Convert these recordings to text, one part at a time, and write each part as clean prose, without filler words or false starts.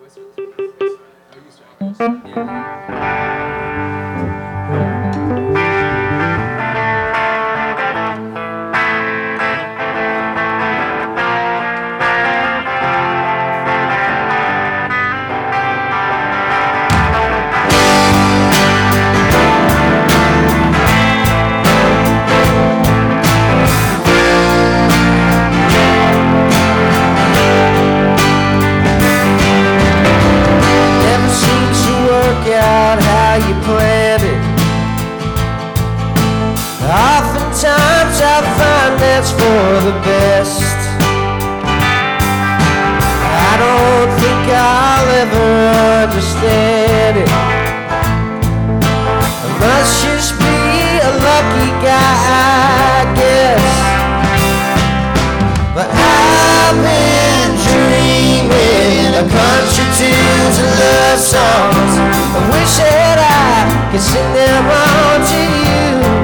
Oftentimes I find that's for the best. I don't think I'll ever understand it. I must just be a lucky guy, I guess. But I've been dreaming of country tunes and love songs. I wish that I could sing them all to you.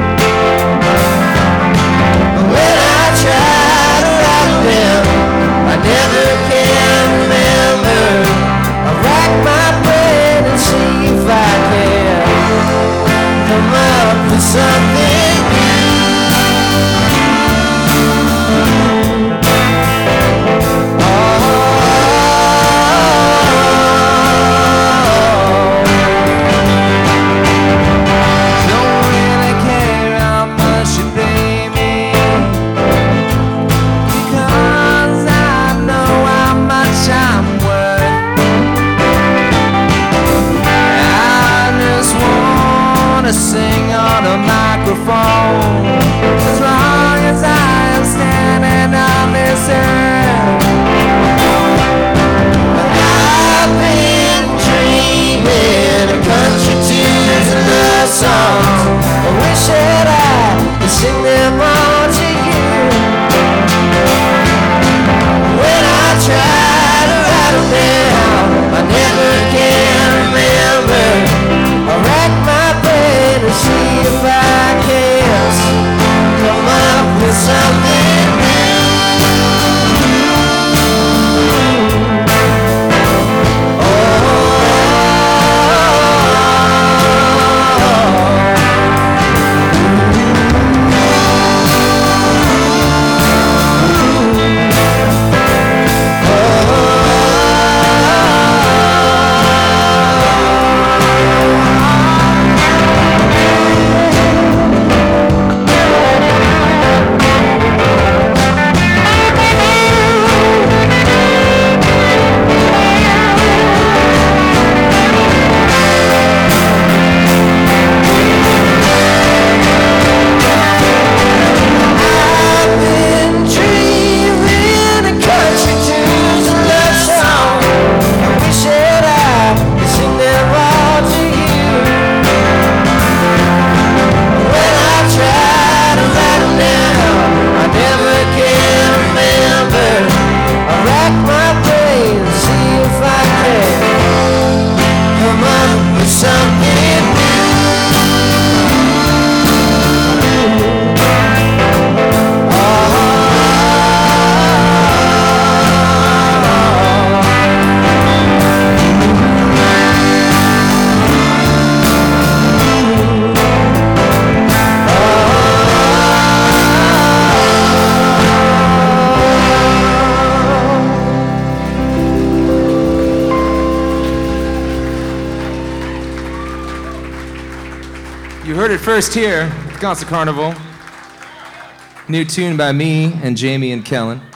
I never can remember. I rack my brain and see if I can come up with something new. Don't really care how much you pay me, because I know how much I'm worth. I just wanna sing on a microphone as long as I am standing on this earth. I've been dreaming of country tunes and love songs. I wish that I could sing them all to you. When I try to write them down, I never can remember. I rack my brain to see if I can come up with something new. You heard it first here at the Concert Carnival. New tune by me and Jamie and Kellen.